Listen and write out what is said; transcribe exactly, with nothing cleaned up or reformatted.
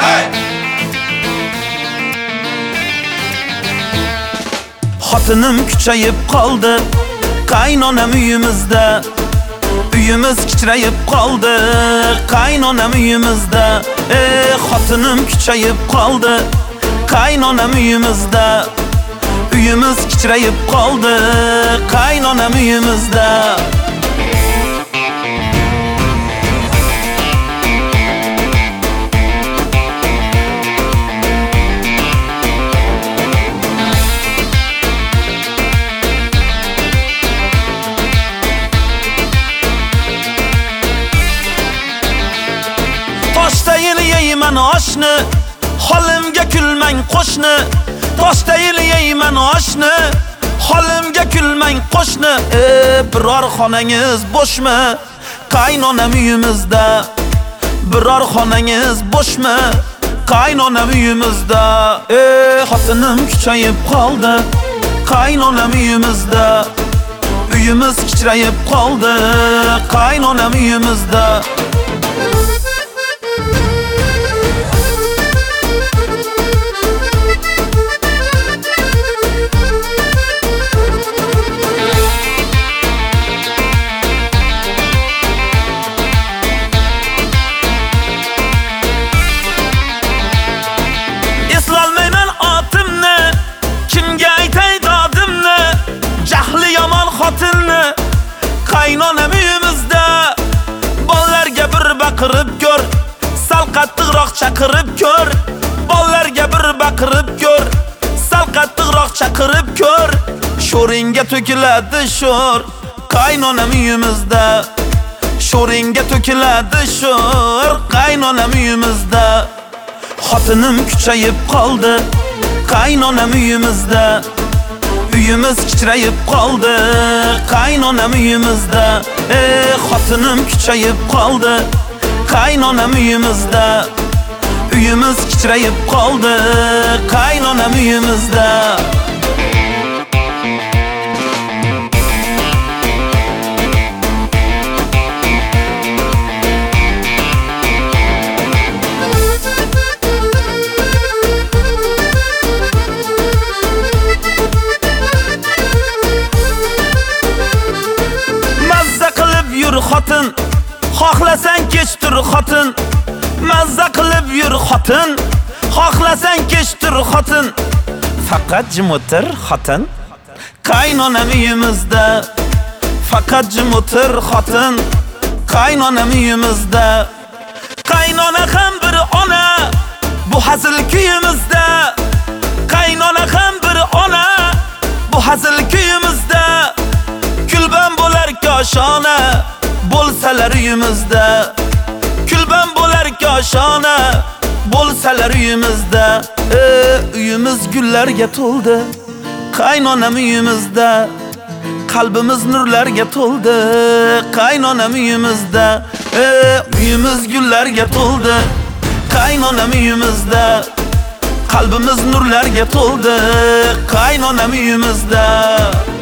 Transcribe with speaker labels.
Speaker 1: Hey!
Speaker 2: Xotinim kuchayib qoldi, qaynonam uyimizda. Uyimiz kichrayib qoldi, qaynonam uyimizda. Ey xotinim kuchayib qoldi, qaynonam uyimizda. Uyimiz kichrayib qoldi, qaynonam uyimizda. Toshdayin yeyman oshni, holimga kulmang qo'shni. Toshdayin yeyman oshni, holimga kulmang qo'shni. E biror xonangiz bo'shmi? Qaynonam uyimizda. Biror xonangiz bo'shmi? Qaynonam uyimizda. E xotinim kuchayib qoldi, qaynonam uyimizda. Uyimiz kichrayib qoldi, qaynonam uyimizda. Eslolmayman otimni, kimga aytay dodimni. Jahli yomon xotinni, qaynonam uyimizda. Bollarga bir baqirib ko'r, sal qattiqroq chaqirib ko'r. Bollarga bir baqirib ko'r, sal qattiqroq chaqirib ko'r. Sho'ringga to'kiladi sho'r, qaynonam uyimizda. Sho'ringga to'kiladi sho'r, qaynonam uyimizda. Xotinim kuchayib qoldi, qaynonam uyimizda. Uyimiz kichrayib qoldi, qaynonam uyimizda. Ey xotinim kuchayib qoldi, qaynonam uyimizda. Uyimiz kichrayib qoldi, qaynonam uyimizda. Yur xotin, xohlasang kech tur xotin. Mazza qilib yur xotin, xohlasang kech tur xotin. Faqat jim o'tir xotin, qaynonam uyimizda. Faqat jim o'tir xotin, qaynonam uyimizda. Qaynona ham bir ona, bu hazil kuyimizda. Qaynona ham bir ona, bu hazil kuyimizda. Kulban bo'lar koshona, bo'lsalar uyimizda. Kulban bo'lar koshona, bo'lsalar uyimizda. E uyimiz gullarga to'ldi, qaynonam uyimizda. Qalbimiz nurlarga to'ldi, qaynonam uyimizda. E uyimiz gullarga to'ldi, qaynonam uyimizda. Qalbimiz nurlarga to'ldi, qaynonam uyimizda.